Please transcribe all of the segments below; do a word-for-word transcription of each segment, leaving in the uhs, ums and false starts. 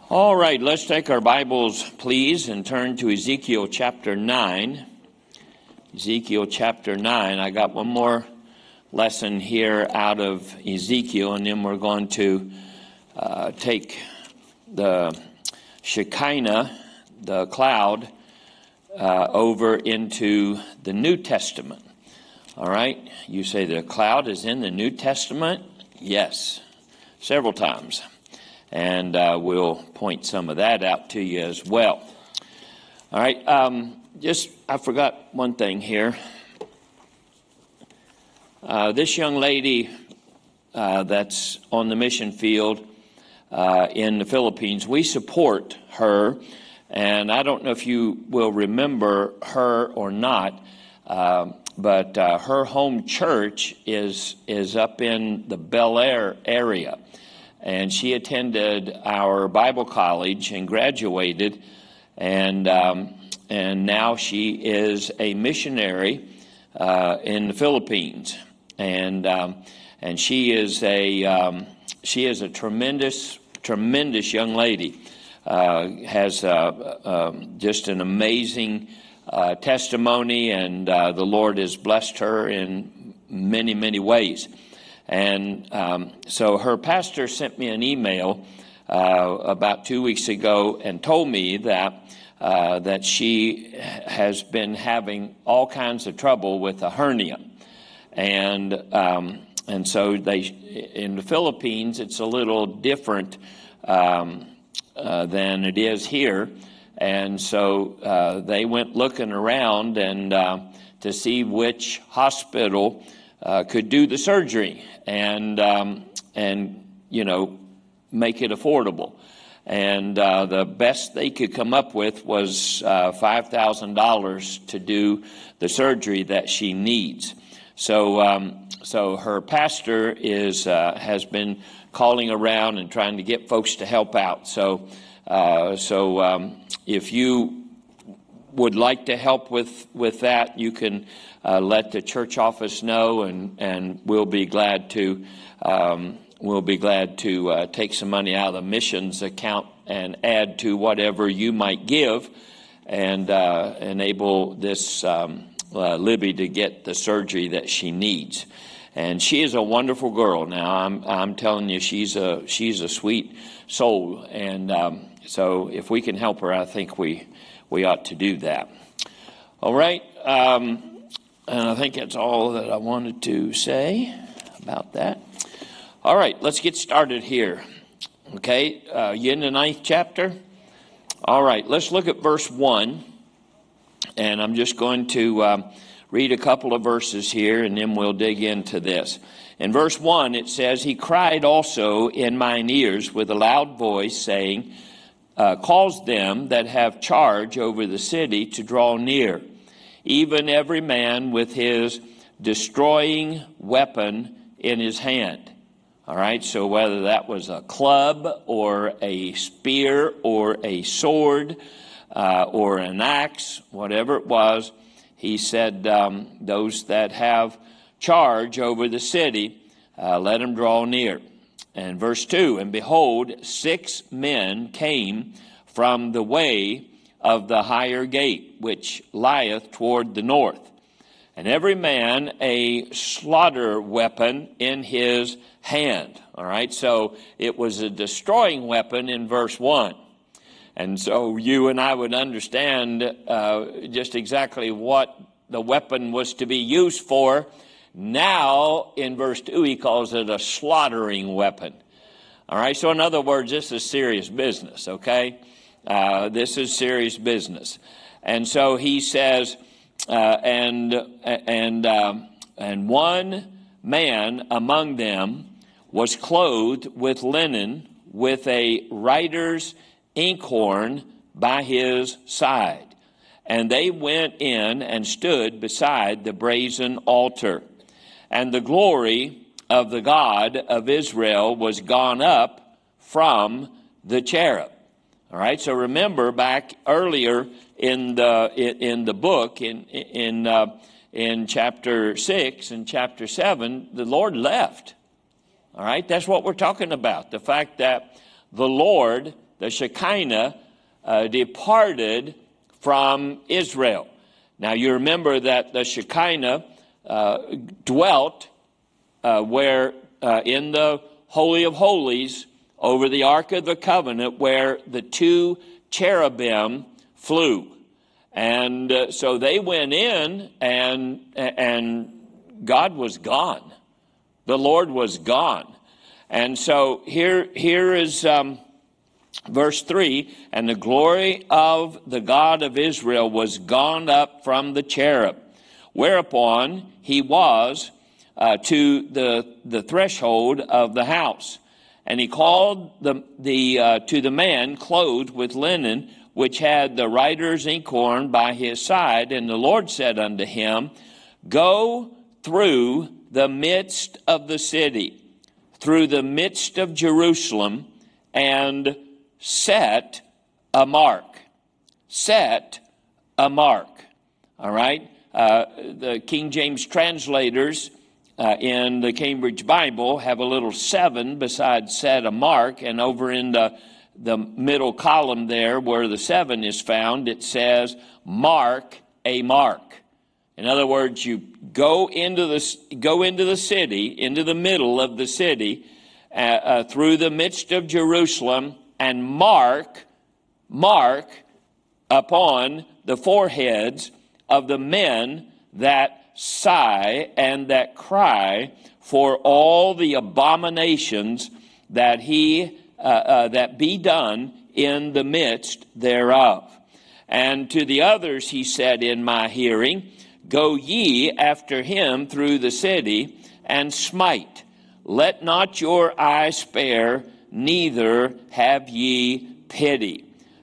All right, let's take our Bibles, please, and turn to Ezekiel chapter nine. Ezekiel chapter nine. I got one more lesson here out of Ezekiel, and then we're going to uh, take the Shekinah, the cloud, uh, over into the New Testament. All right, you say the cloud is in the New Testament? Yes, several times. And uh, we'll point some of that out to you as well. All right, um, just, I forgot one thing here. Uh, this young lady uh, that's on the mission field uh, in the Philippines, we support her. And I don't know if you will remember her or not, uh, but uh, her home church is, is up in the Bel Air area. And she attended our Bible college and graduated, and um, and now she is a missionary uh, in the Philippines, and um, and she is a um, she is a tremendous tremendous young lady. Uh, has uh, uh, just an amazing uh, testimony, and uh, the Lord has blessed her in many many ways. And um, so her pastor sent me an email uh, about two weeks ago and told me that uh, that she has been having all kinds of trouble with a hernia, and um, and so they in the Philippines it's a little different um, uh, than it is here, and so uh, they went looking around and uh, to see which hospital uh, could do the surgery. And, um, and you know, make it affordable. And uh, the best they could come up with was uh, five thousand dollars to do the surgery that she needs. So um, so her pastor is uh, has been calling around and trying to get folks to help out. So, uh, so um, if you would like to help with, with that, you can uh, let the church office know, and, and we'll be glad to um, we'll be glad to uh, take some money out of the missions account and add to whatever you might give, and uh, enable this um, uh, Libby to get the surgery that she needs. And she is a wonderful girl. Now I'm I'm telling you, she's a she's a sweet soul, and um, so if we can help her, I think we. We ought to do that. All right. Um, and I think that's all that I wanted to say about that. All right. Let's get started here. Okay. Uh, you in the ninth chapter? All right. Let's look at verse one. And I'm just going to um, read a couple of verses here, and then we'll dig into this. In verse one, it says, "He cried also in mine ears with a loud voice, saying, Uh, cause them that have charge over the city to draw near, even every man with his destroying weapon in his hand." All right, so whether that was a club or a spear or a sword uh, or an axe, whatever it was, he said, um, those that have charge over the city, uh, let them draw near. And verse two, "And behold, six men came from the way of the higher gate, which lieth toward the north, and every man a slaughter weapon in his hand." All right, so it was a destroying weapon in verse one. And so you and I would understand uh, just exactly what the weapon was to be used for. Now, in verse two, he calls it a slaughtering weapon. All right, so in other words, this is serious business, okay? Uh, this is serious business. And so he says, uh, and and um, and one man among them was clothed with linen, with a writer's inkhorn by his side. And they went in and stood beside the brazen altar. And the glory of the God of Israel was gone up from the cherub. All right, so remember back earlier in the in the book in in uh, in chapter six and chapter seven, the Lord left. All right, that's what we're talking about. The fact that the Lord the Shekinah, uh, departed from Israel. Now you remember that the Shekinah uh, dwelt uh, where uh, in the Holy of Holies over the Ark of the Covenant, where the two cherubim flew. And uh, so they went in, and and God was gone. The Lord was gone. And so here, here is um, verse three, and the glory of the God of Israel was gone up from the cherub, whereupon he was uh, to the, the threshold of the house. And he called the, the, uh, to the man clothed with linen, which had the writer's inkhorn by his side. And the Lord said unto him, Go through the midst of the city, through the midst of Jerusalem, and set a mark. Set a mark. All right? Uh, the King James translators uh, in the Cambridge Bible have a little seven beside set a mark, and over in the, the middle column there where the seven is found, it says mark a mark. In other words, you go into the, go into the city, into the middle of the city, uh, uh, through the midst of Jerusalem, and mark, mark upon the foreheads of the men that sigh and that cry for all the abominations that he uh, uh, that be done in the midst thereof. And to the others he said in my hearing, Go ye after him through the city, and smite. Let not your eye spare, neither have ye pity.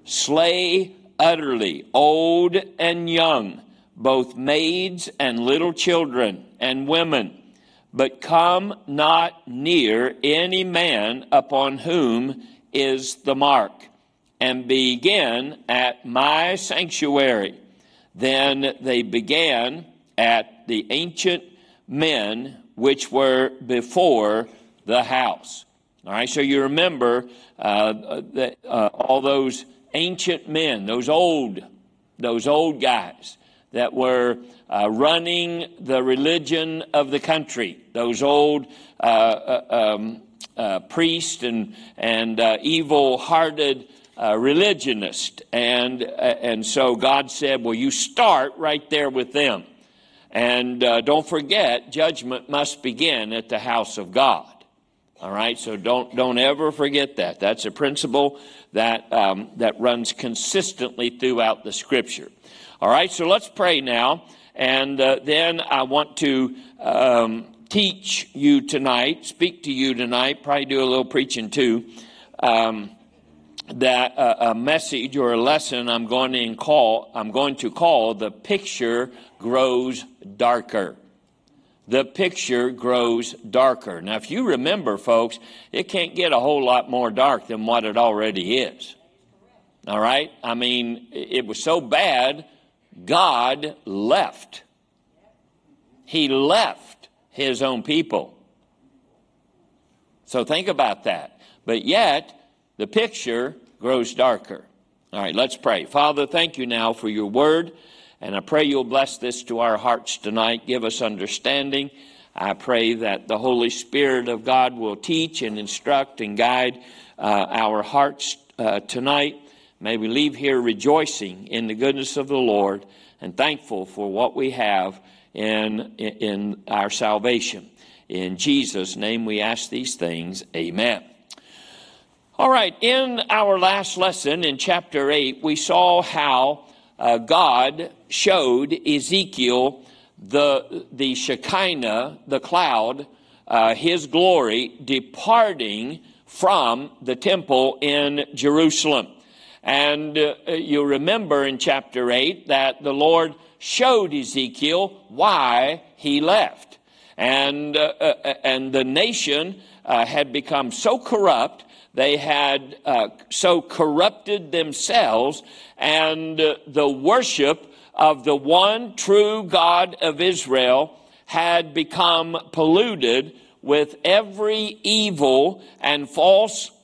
Slay utterly old and young, both maids and little children and women, but come not near any man upon whom is the mark, and begin at my sanctuary. Then they began at the ancient men which were before the house. All right, so you remember uh, that uh, all those ancient men, those old, those old guys that were uh, running the religion of the country, those old uh, uh, um, uh, priests and and uh, evil-hearted Uh, religionist, and uh, and so God said, well, you start right there with them, and uh, don't forget, judgment must begin at the house of God. All right, so don't don't ever forget that. That's a principle that um, that runs consistently throughout the Scripture. All right, so let's pray now, and uh, then I want to um, teach you tonight, speak to you tonight, probably do a little preaching too. Um, that uh, a message or a lesson I'm going to call I'm going to call the picture grows darker. The picture grows darker. Now, if you remember, folks, it can't get a whole lot more dark than what it already is. All right? I mean, it was so bad, God left. He left his own people. So think about that. But yet, the picture grows darker. All right, let's pray. Father, thank you now for your word, and I pray you'll bless this to our hearts tonight. Give us understanding. I pray that the Holy Spirit of God will teach and instruct and guide uh, our hearts uh, tonight. May we leave here rejoicing in the goodness of the Lord and thankful for what we have in, in our salvation. In Jesus' name we ask these things. Amen. All right, in our last lesson in chapter eight, we saw how uh, God showed Ezekiel the, the Shekinah, the cloud, uh, his glory departing from the temple in Jerusalem. And uh, you remember in chapter eight that the Lord showed Ezekiel why he left. And, uh, uh, and the nation uh, had become so corrupt, they had uh, so corrupted themselves, and uh, the worship of the one true God of Israel had become polluted with every evil and false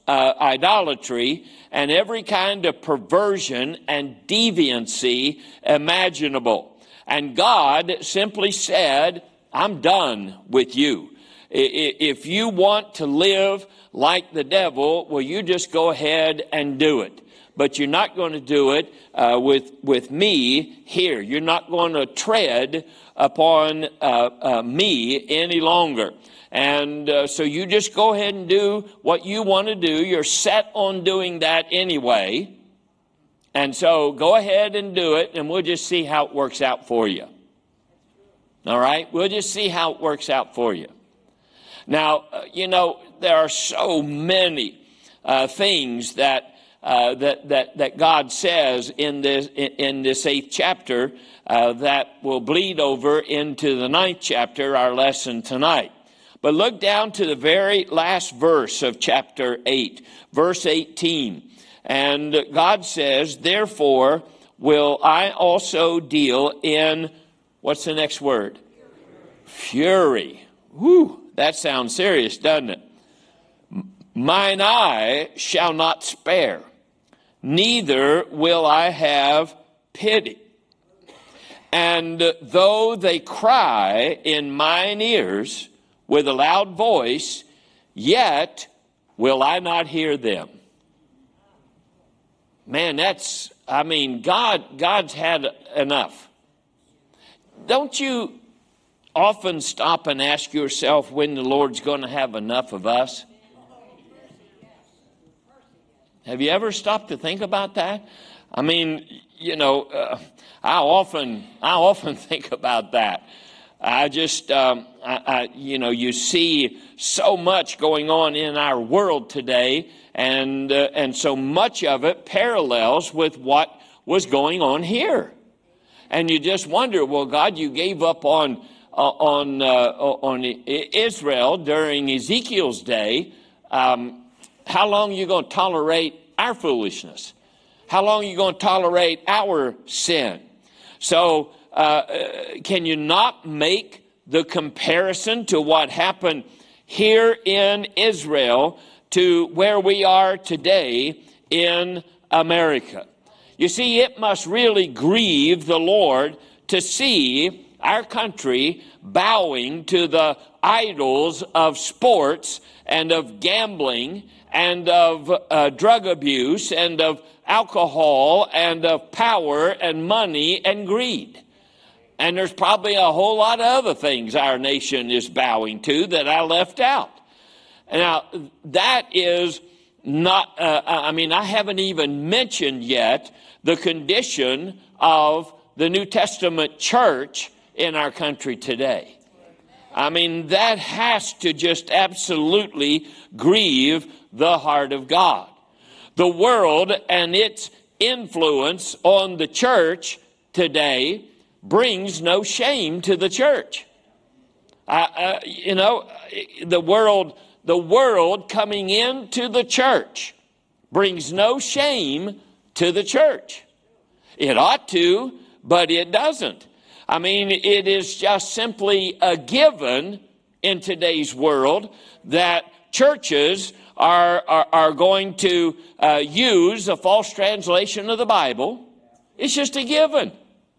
uh, idolatry and every kind of perversion and deviancy imaginable. And God simply said, I'm done with you. If you want to live like the devil, well, you just go ahead and do it. But you're not going to do it uh, with, with me here. You're not going to tread upon uh, uh, me any longer. And uh, so you just go ahead and do what you want to do. You're set on doing that anyway. And so go ahead and do it, and we'll just see how it works out for you. All right? We'll just see how it works out for you. Now, uh, you know, there are so many uh, things that Uh, that that that God says in this in, in this eighth chapter uh, that will bleed over into the ninth chapter, our lesson tonight. But look down to the very last verse of chapter eight, verse eighteen, and God says, "Therefore will I also deal in," what's the next word? Fury. Whew, that sounds serious, doesn't it? "Mine eye shall not spare, neither will I have pity. And though they cry in mine ears with a loud voice, yet will I not hear them." Man, that's, I mean, God, God's had enough. Don't you often stop and ask yourself when the Lord's going to have enough of us? Have you ever stopped to think about that? I mean, you know, uh, I often, I often think about that. I just, um, I, I, you know, you see so much going on in our world today, and uh, and so much of it parallels with what was going on here, and you just wonder, well, God, you gave up on uh, on uh, on Israel during Ezekiel's day. Um, How long are you going to tolerate our foolishness? How long are you going to tolerate our sin? So uh, can you not make the comparison to what happened here in Israel to where we are today in America? You see, it must really grieve the Lord to see our country bowing to the idols of sports and of gambling and of uh, drug abuse and of alcohol and of power and money and greed. And there's probably a whole lot of other things our nation is bowing to that I left out. Now, that is not, uh, I mean, I haven't even mentioned yet the condition of the New Testament church in our country today. I mean, that has to just absolutely grieve the heart of God. The world and its influence on the church today brings no shame to the church. Uh, uh, you know, the world, the world coming into the church brings no shame to the church. It ought to, but it doesn't. I mean, it is just simply a given in today's world that churches are, are, are going to uh, use a false translation of the Bible. It's just a given.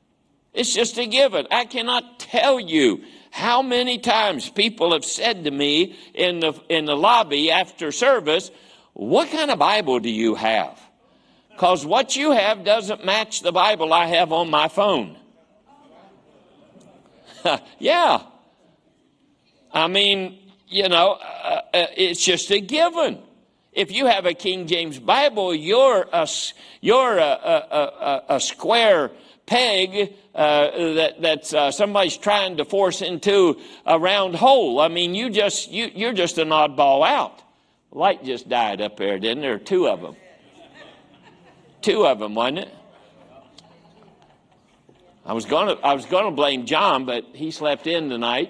It's just a given. I cannot tell you how many times people have said to me in the, in the lobby after service, "What kind of Bible do you have? Because what you have doesn't match the Bible I have on my phone." Yeah. I mean, you know, uh, uh, it's just a given. If you have a King James Bible, you're a, you're a, a, a, a square peg uh, that that's uh, somebody's trying to force into a round hole. I mean, you just you you're just an oddball out. Light just died up there, didn't there? Two of them. Two of them, wasn't it? I was gonna I was gonna blame John, but he slept in tonight.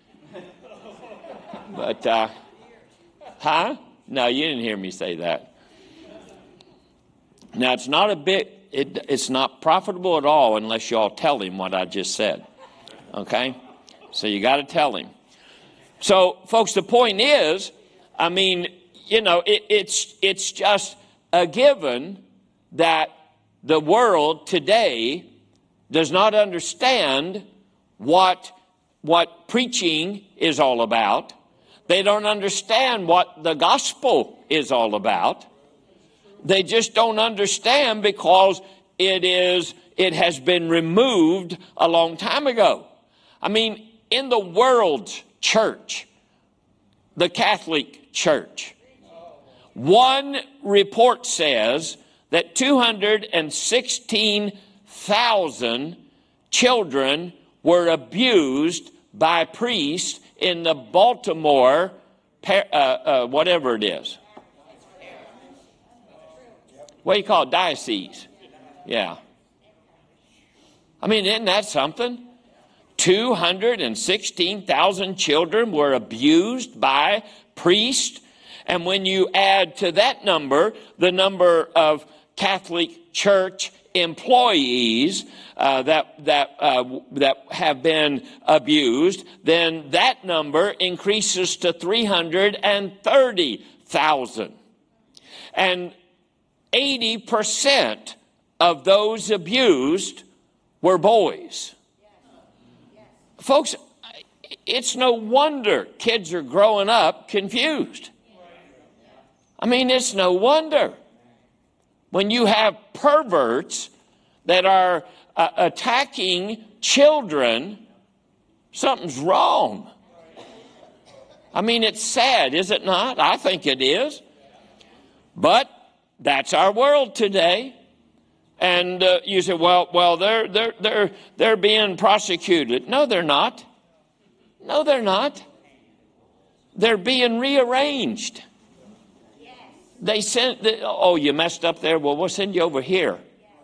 But uh, huh? No, you didn't hear me say that. Now it's not a bit. It, it's not profitable at all unless y'all tell him what I just said. Okay, so you got to tell him. So, folks, the point is, I mean, you know, it, it's, it's just a given that the world today does not understand what, what preaching is all about. They don't understand what the gospel is all about. They just don't understand because it is, it has been removed a long time ago. I mean, in the world's church, the Catholic Church, one report says that two hundred sixteen thousand children were abused by priests in the Baltimore, uh, uh, whatever it is. What do you call it? Diocese. Yeah. I mean, isn't that something? two hundred sixteen thousand children were abused by priests. And when you add to that number the number of Catholic Church employees uh, that that uh, that have been abused, then that number increases to three hundred thirty thousand. And eighty percent of those abused were boys. Folks, it's no wonder kids are growing up confused. I mean, it's no wonder. When you have perverts that are uh, attacking children, something's wrong. I mean, it's sad, is it not? I think it is. But that's our world today. And uh, you say, well, well, they're they're they're they're being prosecuted. No, they're not. No, they're not. They're being rearranged. They sent, the, oh, you messed up there. Well, we'll send you over here.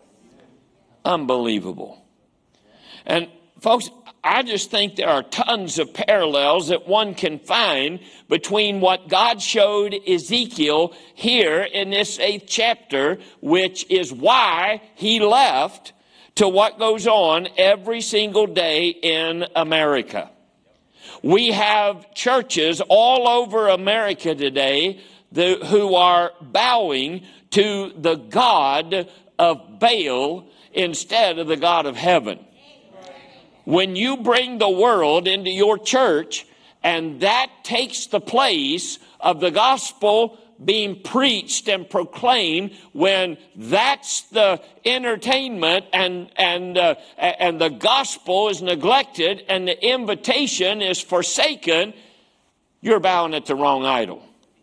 Unbelievable. And folks, I just think there are tons of parallels that one can find between what God showed Ezekiel here in this eighth chapter, which is why he left, to what goes on every single day in America. We have churches all over America today The, who are bowing to the God of Baal instead of the God of heaven. When you bring the world into your church and that takes the place of the gospel being preached and proclaimed, when that's the entertainment and and uh, and the gospel is neglected and the invitation is forsaken, you're bowing at the wrong idol.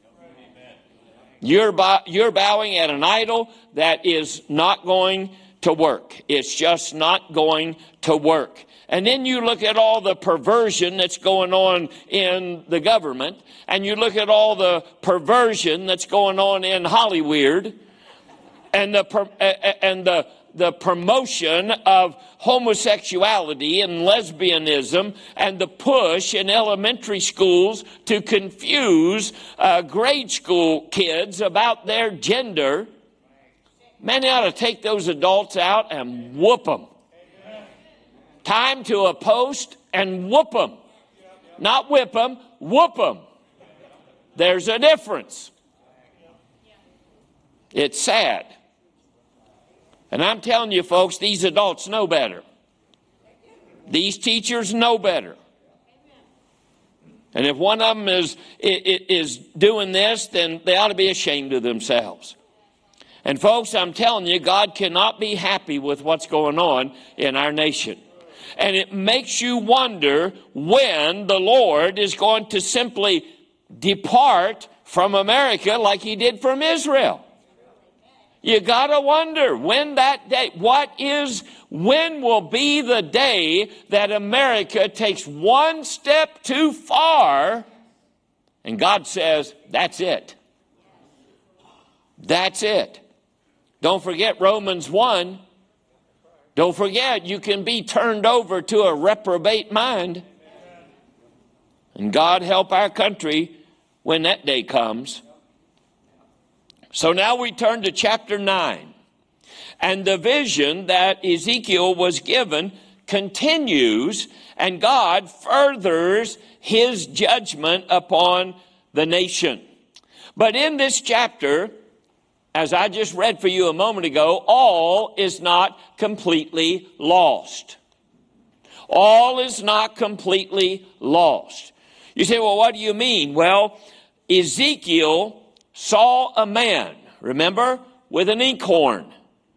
You're, bow, you're bowing at an idol that is not going to work. It's just not going to work. And then you look at all the perversion that's going on in the government, and you look at all the perversion that's going on in Hollywood, and the and the the promotion of homosexuality and lesbianism, and the push in elementary schools to confuse uh, grade school kids about their gender. Man, they ought to take those adults out and whoop them. Time to a post and whoop them. Not whip them, whoop them. There's a difference. It's sad. And I'm telling you, folks, these adults know better. These teachers know better. And if one of them is, is doing this, then they ought to be ashamed of themselves. And folks, I'm telling you, God cannot be happy with what's going on in our nation. And it makes you wonder when the Lord is going to simply depart from America like he did from Israel. You got to wonder when that day, what is, when will be the day that America takes one step too far and God says, that's it. That's it. Don't forget Romans one. Don't forget you can be turned over to a reprobate mind. And God help our country when that day comes. So now we turn to chapter nine. And the vision that Ezekiel was given continues, and God furthers his judgment upon the nation. But in this chapter, as I just read for you a moment ago, all is not completely lost. All is not completely lost. You say, well, what do you mean? Well, Ezekiel saw a man, remember, with an inkhorn,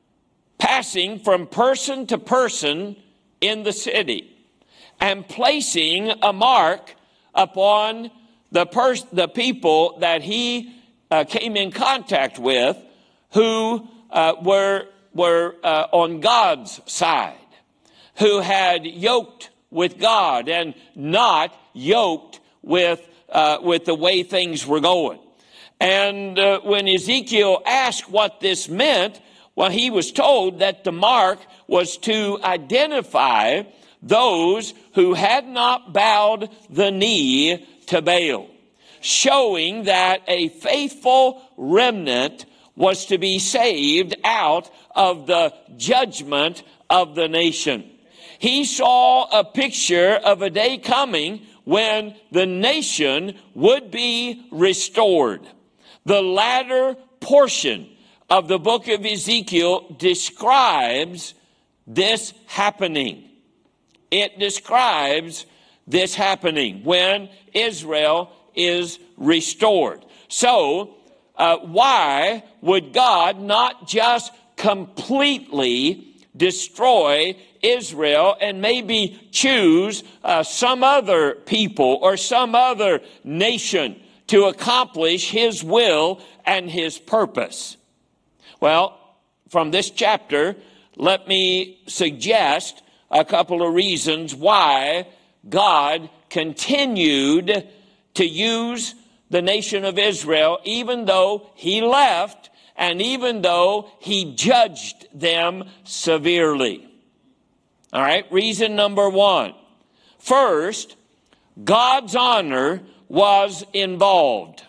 passing from person to person in the city, and placing a mark upon the pers- the people that he uh, came in contact with, who uh, were were uh, on God's side, who had yoked with God and not yoked with uh, with the way things were going. And uh, when Ezekiel asked what this meant, well, he was told that the mark was to identify those who had not bowed the knee to Baal, showing that a faithful remnant was to be saved out of the judgment of the nation. He saw a picture of a day coming when the nation would be restored. The latter portion of the book of Ezekiel describes this happening. It describes this happening when Israel is restored. So, uh, why would God not just completely destroy Israel and maybe choose uh, some other people or some other nation to accomplish his will and his purpose? Well, from this chapter, let me suggest a couple of reasons why God continued to use the nation of Israel, even though he left and even though he judged them severely. All right, reason number one. First, God's honor was involved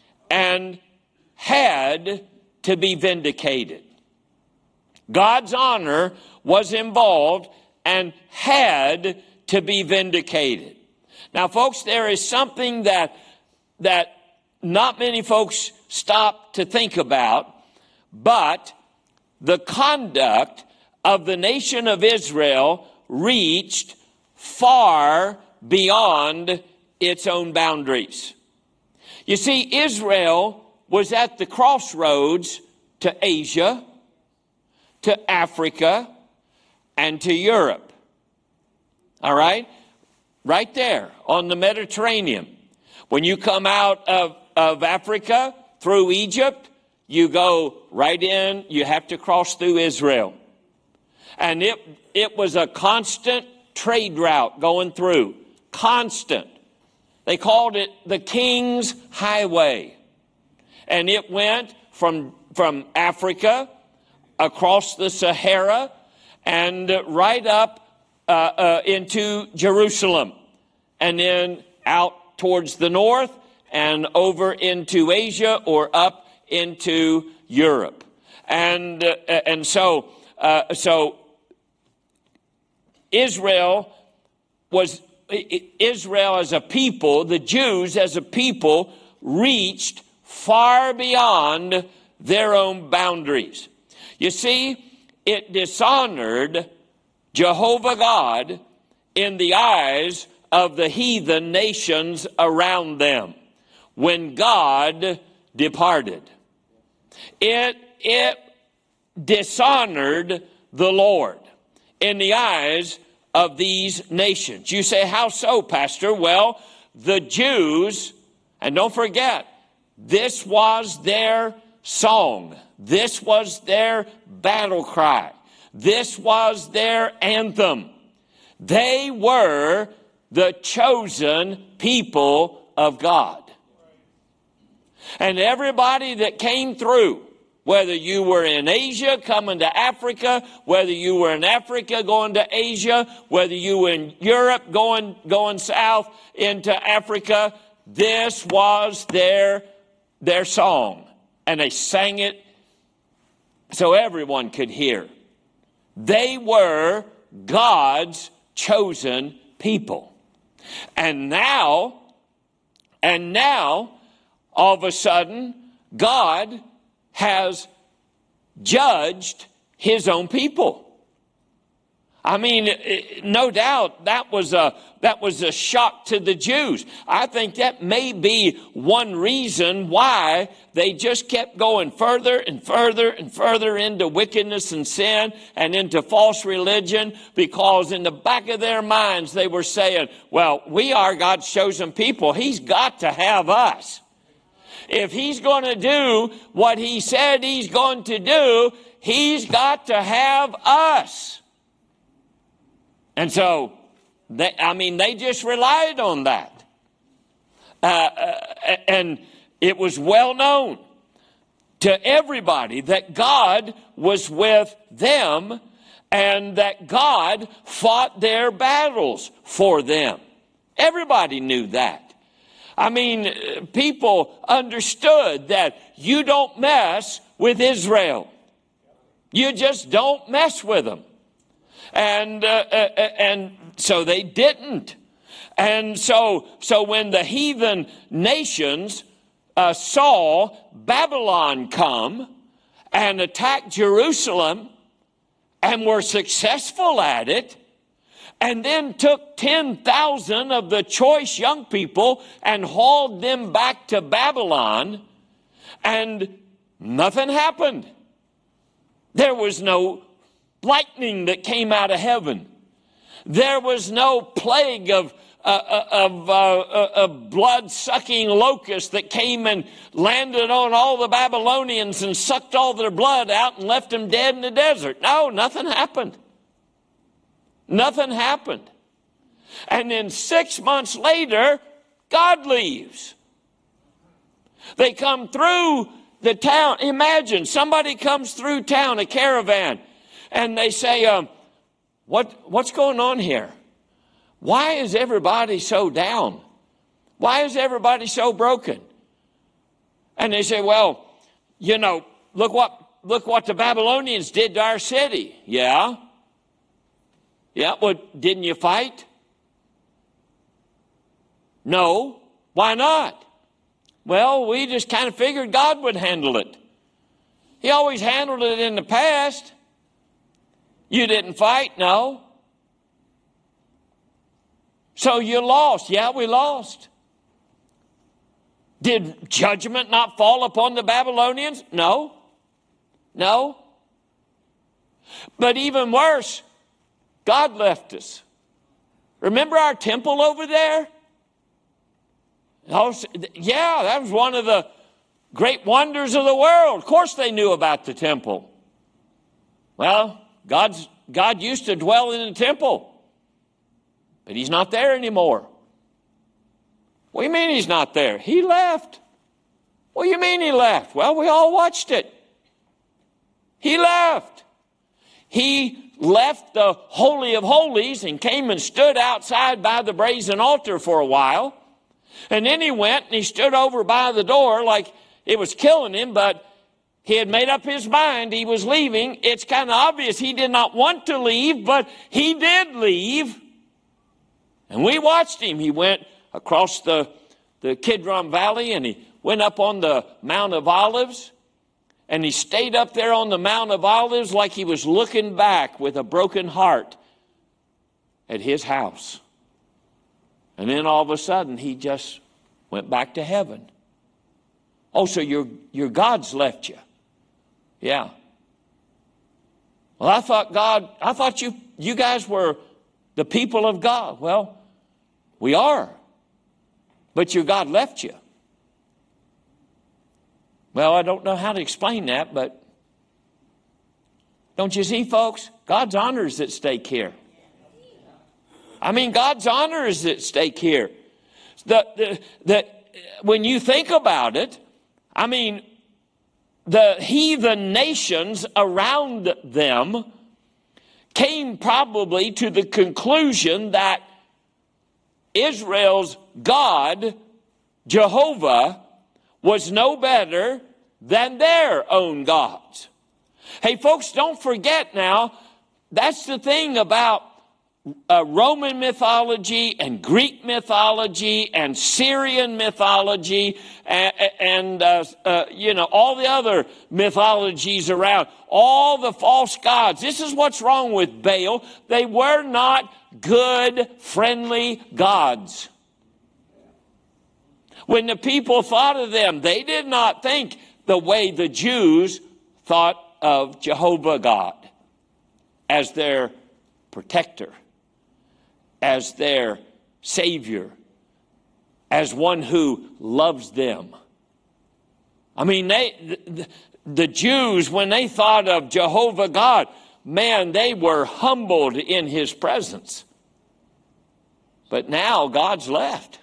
and had to be vindicated. God's honor was involved and had to be vindicated. Now, folks, there is something that that not many folks stop to think about, but the conduct of the nation of Israel reached far beyond its own boundaries. You see, Israel was at the crossroads to Asia, to Africa, and to Europe. All right? Right there on the Mediterranean. When you come out of, of Africa through Egypt, you go right in, you have to cross through Israel. And it, it was a constant trade route going through. Constant. They called it the King's Highway. And it went from, from Africa across the Sahara and right up uh, uh, into Jerusalem. And then out towards the north and over into Asia or up into Europe. And uh, and so uh, so Israel was Israel as a people, the Jews as a people reached far beyond their own boundaries. You see, it dishonored Jehovah God in the eyes of the heathen nations around them when God departed. It, it dishonored the Lord in the eyes of these nations. You say, how so, Pastor? Well, the Jews, and don't forget, this was their song. This was their battle cry. This was their anthem. They were the chosen people of God. And everybody that came through, whether you were in Asia coming to Africa, whether you were in Africa going to Asia, whether you were in Europe going, going south into Africa, this was their, their song. And they sang it so everyone could hear. They were God's chosen people. And now, and now, all of a sudden, God has judged his own people. I mean, no doubt that was a that was a shock to the Jews. I think that may be one reason why they just kept going further and further and further into wickedness and sin and into false religion, because in the back of their minds they were saying, well, we are God's chosen people. He's got to have us. If he's going to do what he said he's going to do, he's got to have us. And so, they, I mean, they just relied on that. Uh, uh, and it was well known to everybody that God was with them and that God fought their battles for them. Everybody knew that. I mean, people understood that you don't mess with Israel. You just don't mess with them. And uh, uh, and so they didn't. And so so when the heathen nations uh, saw Babylon come and attack Jerusalem and were successful at it, and then took ten thousand of the choice young people and hauled them back to Babylon, and nothing happened. There was no lightning that came out of heaven. There was no plague of uh, of, uh, of blood-sucking locusts that came and landed on all the Babylonians and sucked all their blood out and left them dead in the desert. No, nothing happened. Nothing happened. And then six months later, God leaves. They come through the town. Imagine somebody comes through town, a caravan, and they say, um, what, what's going on here? Why is everybody so down? Why is everybody so broken? And they say, well, you know, look what, look what the Babylonians did to our city. Yeah. Yeah, well, didn't you fight? No. Why not? Well, we just kind of figured God would handle it. He always handled it in the past. You didn't fight? No. So you lost. Yeah, we lost. Did judgment not fall upon the Babylonians? No. No. But even worse, God left us. Remember our temple over there? Oh, yeah, that was one of the great wonders of the world. Of course they knew about the temple. Well, God's, God used to dwell in the temple, but he's not there anymore. What do you mean he's not there? He left. What do you mean he left? Well, we all watched it. He left. He left the Holy of Holies and came and stood outside by the brazen altar for a while. And then he went and he stood over by the door like it was killing him, but he had made up his mind he was leaving. It's kind of obvious he did not want to leave, but he did leave. And we watched him. He went across the, the Kidron Valley and he went up on the Mount of Olives. And he stayed up there on the Mount of Olives like he was looking back with a broken heart at his house. And then all of a sudden, he just went back to heaven. Oh, so your, your God's left you. Yeah. Well, I thought God, I thought you, you guys were the people of God. Well, we are. But your God left you. Well, I don't know how to explain that, but don't you see, folks? God's honor is at stake here. I mean, God's honor is at stake here. The, the, the, when you think about it, I mean, the heathen nations around them came probably to the conclusion that Israel's God, Jehovah, was no better than their own gods. Hey, folks, don't forget now, that's the thing about uh, Roman mythology and Greek mythology and Syrian mythology and, and uh, uh, you know, all the other mythologies around, all the false gods. This is what's wrong with Baal. They were not good, friendly gods. When the people thought of them, they did not think the way the Jews thought of Jehovah God as their protector, as their Savior, as one who loves them. I mean, they, the, the Jews, when they thought of Jehovah God, man, they were humbled in his presence. But now God's left.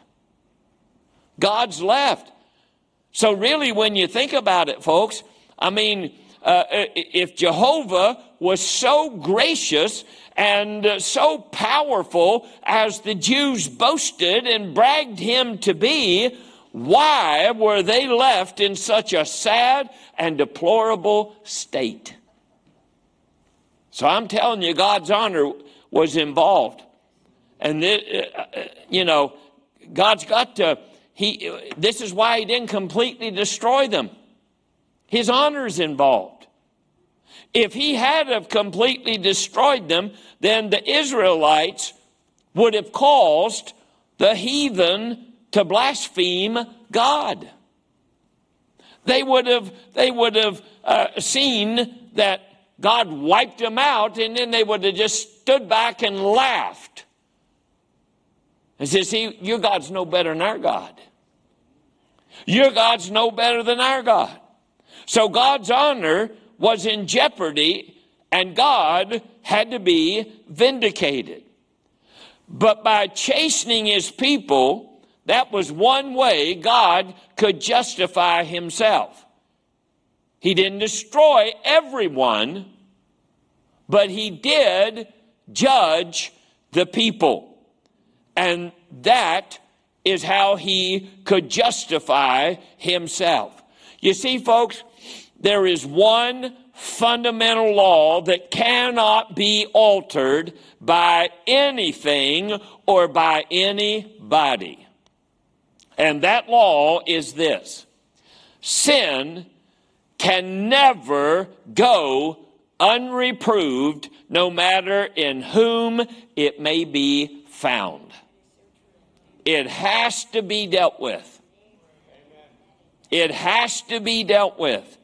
God's left. So really, when you think about it, folks, I mean, uh, if Jehovah was so gracious and uh, so powerful as the Jews boasted and bragged him to be, why were they left in such a sad and deplorable state? So I'm telling you, God's honor was involved. And, th- uh, you know, God's got to... He, this is why he didn't completely destroy them. His honor is involved. If he had have completely destroyed them, then the Israelites would have caused the heathen to blaspheme God. They would have, they would have uh, seen that God wiped them out, and then they would have just stood back and laughed. And said, see, your God's no better than our God. Your God's no better than our God. So God's honor was in jeopardy, and God had to be vindicated. But by chastening his people, that was one way God could justify himself. He didn't destroy everyone, but he did judge the people. And that is how he could justify himself. You see, folks, there is one fundamental law that cannot be altered by anything or by anybody. And that law is this: sin can never go unreproved, no matter in whom it may be found. It has to be dealt with. It has to be dealt with.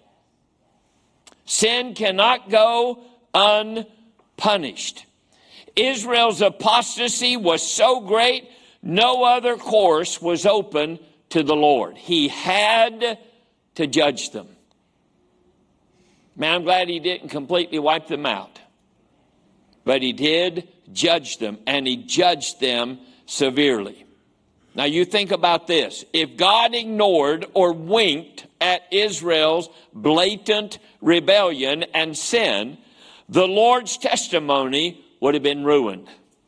Sin cannot go unpunished. Israel's apostasy was so great, no other course was open to the Lord. He had to judge them. Man, I'm glad he didn't completely wipe them out. But he did judge them, and he judged them severely. Now you think about this. If God ignored or winked at Israel's blatant rebellion and sin, the Lord's testimony would have been ruined.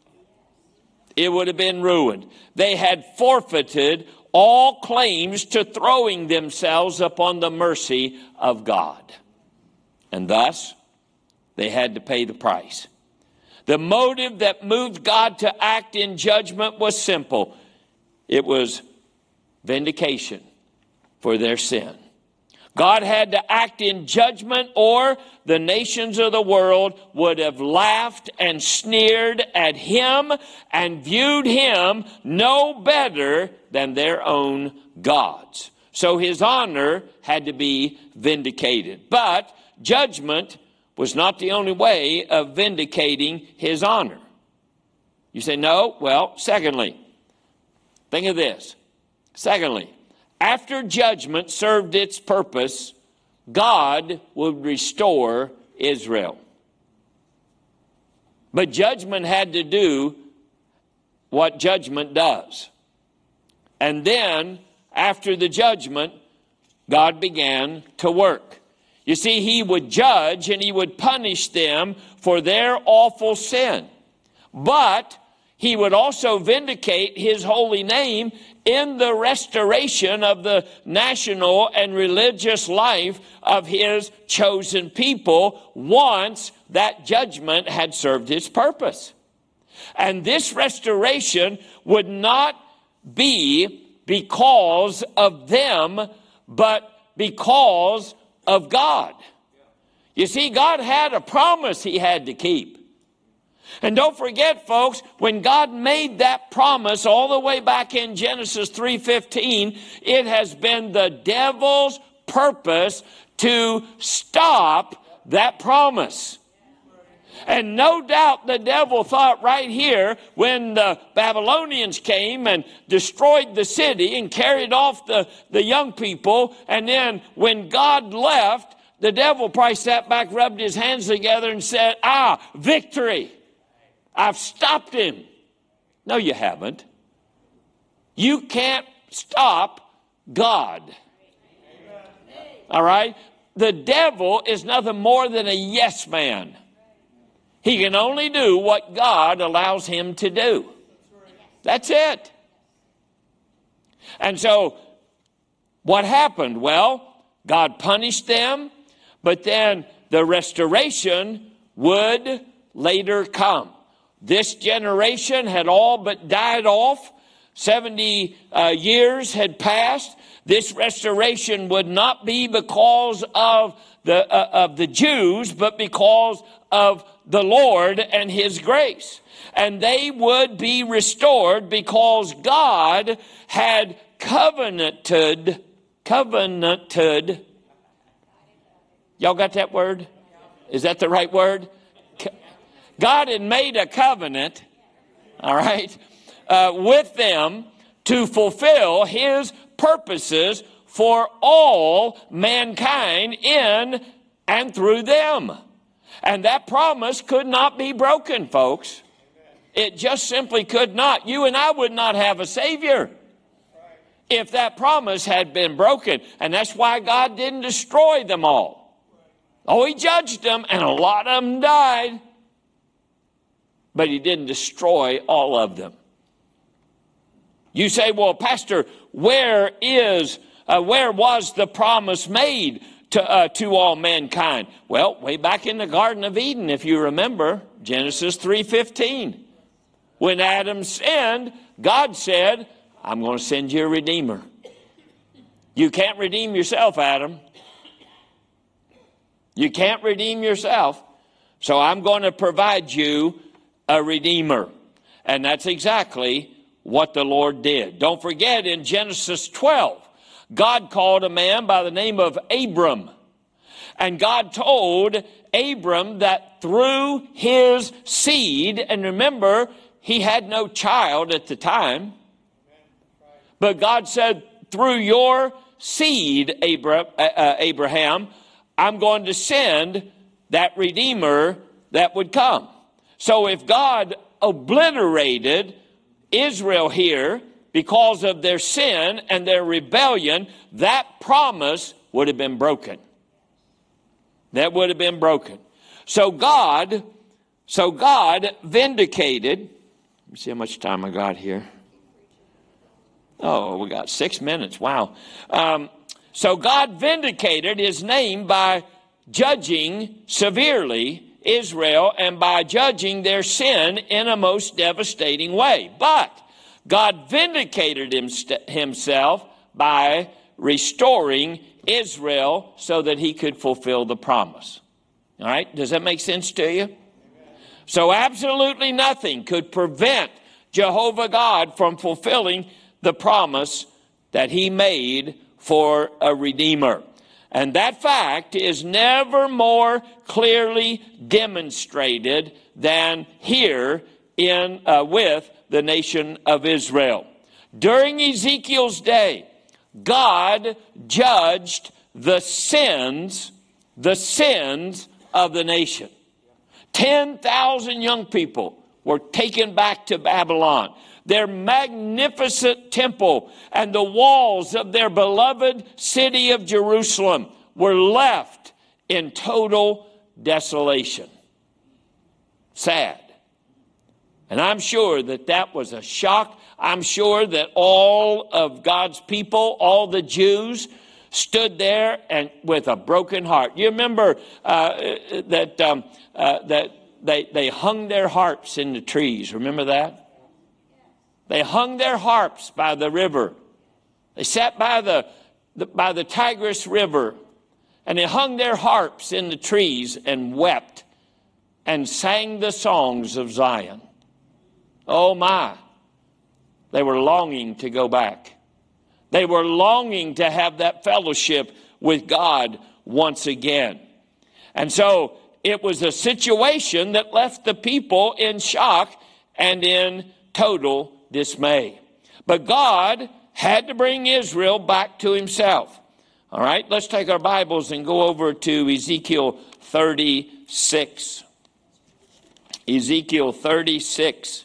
It would have been ruined. They had forfeited all claims to throwing themselves upon the mercy of God. And thus, they had to pay the price. The motive that moved God to act in judgment was simple. It was vindication for their sin. God had to act in judgment, or the nations of the world would have laughed and sneered at him and viewed him no better than their own gods. So his honor had to be vindicated. But judgment was not the only way of vindicating his honor. You say, no? Well, secondly, think of this. Secondly, after judgment served its purpose, God would restore Israel. But judgment had to do what judgment does. And then, after the judgment, God began to work. You see, he would judge and he would punish them for their awful sin. But he would also vindicate his holy name in the restoration of the national and religious life of his chosen people once that judgment had served its purpose. And this restoration would not be because of them, but because of God. You see, God had a promise he had to keep. And don't forget, folks, when God made that promise all the way back in Genesis three fifteen, it has been the devil's purpose to stop that promise. And no doubt the devil thought right here when the Babylonians came and destroyed the city and carried off the, the young people, and then when God left, the devil probably sat back, rubbed his hands together and said, ah, victory. I've stopped him. No, you haven't. You can't stop God. All right? The devil is nothing more than a yes man. He can only do what God allows him to do. That's it. And so, what happened? Well, God punished them, but then the restoration would later come. This generation had all but died off. seventy uh, years had passed. This restoration would not be because of the, uh, of the Jews, but because of the Lord and his grace. And they would be restored because God had covenanted, covenanted. Y'all got that word? Is that the right word? God had made a covenant, all right, uh, with them to fulfill his purposes for all mankind in and through them. And that promise could not be broken, folks. It just simply could not. You and I would not have a Savior if that promise had been broken. And that's why God didn't destroy them all. Oh, he judged them, and a lot of them died. But he didn't destroy all of them. You say, well, Pastor, where is, uh, where was the promise made to, uh, to all mankind? Well, way back in the Garden of Eden, if you remember, Genesis three fifteen. When Adam sinned, God said, I'm going to send you a redeemer. You can't redeem yourself, Adam. You can't redeem yourself. So I'm going to provide you a redeemer. And that's exactly what the Lord did. Don't forget, in Genesis twelve, God called a man by the name of Abram. And God told Abram that through his seed, and remember, he had no child at the time, but God said, through your seed, Abram, uh, Abraham, I'm going to send that redeemer that would come. So if God obliterated Israel here because of their sin and their rebellion, that promise would have been broken. That would have been broken. So God, so God vindicated. Let me see how much time I got here. Oh, we got six minutes. Wow. Um, so God vindicated his name by judging severely Israel and by judging their sin in a most devastating way. But God vindicated himself by restoring Israel so that he could fulfill the promise. All right? Does that make sense to you? Amen. So absolutely nothing could prevent Jehovah God from fulfilling the promise that he made for a redeemer. And that fact is never more clearly demonstrated than here in uh, with the nation of Israel. During Ezekiel's day, God judged the sins, the sins of the nation. ten thousand young people were taken back to Babylon. Their magnificent temple and the walls of their beloved city of Jerusalem were left in total desolation. Sad. And I'm sure that that was a shock. I'm sure that all of God's people, all the Jews, stood there and with a broken heart. You remember uh, that um, uh, that they, they hung their harps in the trees. Remember that? They hung their harps by the river. They sat by the, the by the Tigris River, and they hung their harps in the trees and wept and sang the songs of Zion. Oh my, they were longing to go back. They were longing to have that fellowship with God once again. And so it was a situation that left the people in shock and in total dismay. But God had to bring Israel back to himself. All right, let's take our Bibles and go over to Ezekiel thirty-six. Ezekiel thirty-six.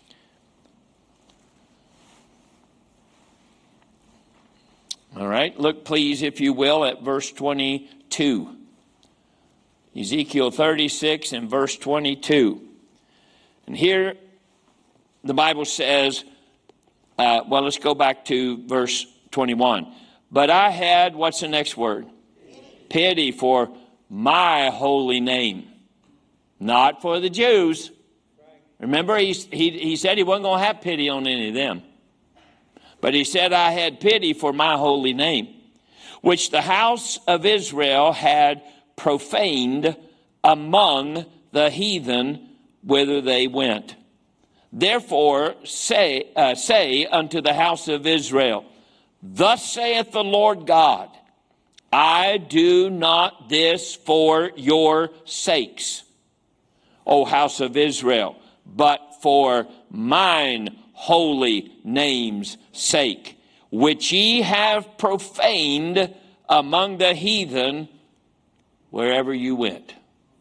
All right, look please, if you will, at verse twenty-two. Ezekiel thirty-six and verse twenty-two. And here the Bible says, uh, well, let's go back to verse twenty-one. But I had, what's the next word? Pity for my holy name, not for the Jews. Remember, he, he, he said he wasn't going to have pity on any of them. But he said, I had pity for my holy name, which the house of Israel had profaned among the heathen whither they went. Therefore say, uh, say unto the house of Israel, thus saith the Lord God, I do not this for your sakes, O house of Israel, but for mine holy name's sake, which ye have profaned among the heathen wherever you went.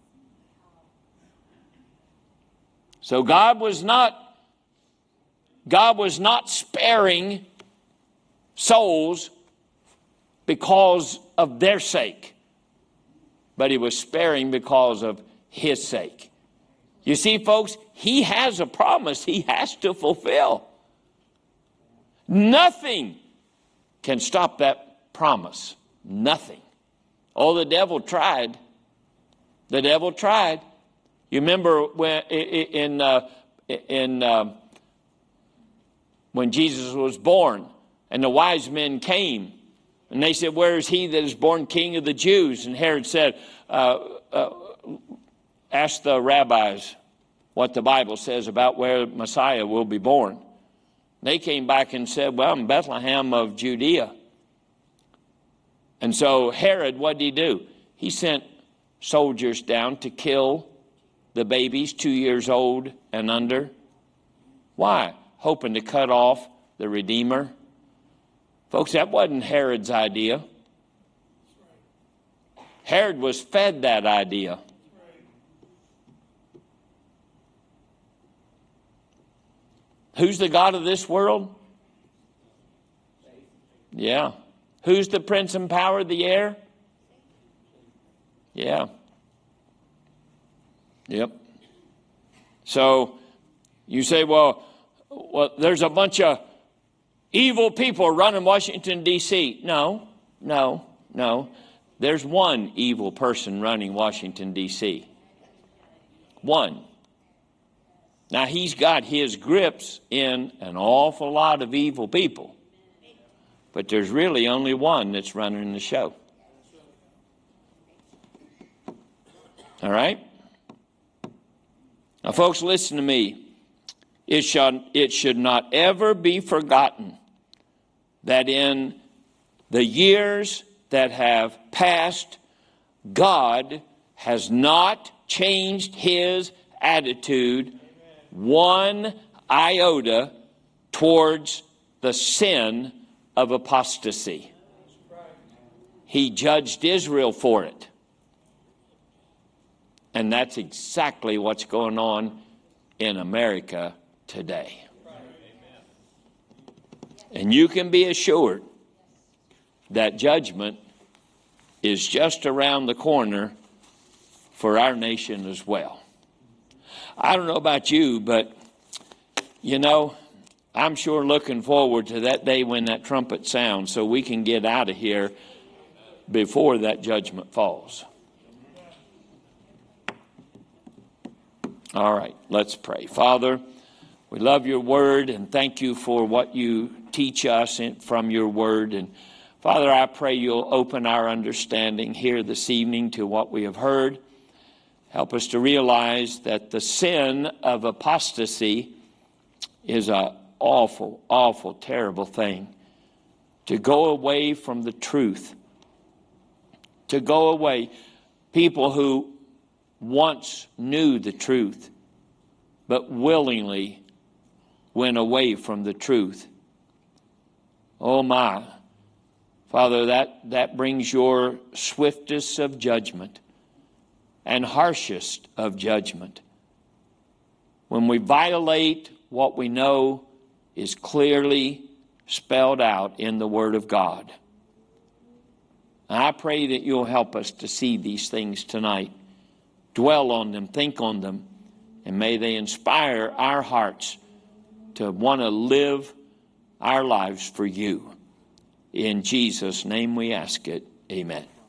So God was not, God was not sparing souls because of their sake, but he was sparing because of his sake. You see, folks, he has a promise he has to fulfill. Nothing can stop that promise. Nothing. Oh, the devil tried. The devil tried. You remember when in uh, in uh, when Jesus was born, and the wise men came, and they said, "Where is he that is born King of the Jews?" And Herod said, uh, uh, "Ask the rabbis what the Bible says about where Messiah will be born." They came back and said, "Well, in Bethlehem of Judea." And so Herod, what did he do? He sent soldiers down to kill the babies two years old and under. Why? Hoping to cut off the Redeemer. Folks, that wasn't Herod's idea. Herod was fed that idea. Who's the God of this world? Yeah. Who's the prince and power of the air? Yeah. Yep. So you say, well, well, there's a bunch of evil people running Washington, D C No, no, no. There's one evil person running Washington, D C One. Now, he's got his grips in an awful lot of evil people. But there's really only one that's running the show. All right? Now, folks, listen to me. It should, it should not ever be forgotten that in the years that have passed, God has not changed his attitude one iota towards the sin of apostasy. He judged Israel for it. And that's exactly what's going on in America today. And you can be assured that judgment is just around the corner for our nation as well. I don't know about you, but, you know, I'm sure looking forward to that day when that trumpet sounds so we can get out of here before that judgment falls. All right, let's pray. Father, we love your word and thank you for what you teach us in, from your word. And Father, I pray you'll open our understanding here this evening to what we have heard. Help us to realize that the sin of apostasy is an awful, awful, terrible thing. To go away from the truth. To go away. People who once knew the truth, but willingly went away from the truth. Oh my. Father, that, that brings your swiftest of judgment and harshest of judgment. When we violate what we know is clearly spelled out in the Word of God. And I pray that you'll help us to see these things tonight. Dwell on them, think on them, and may they inspire our hearts to want to live our lives for you. In Jesus' name we ask it. Amen.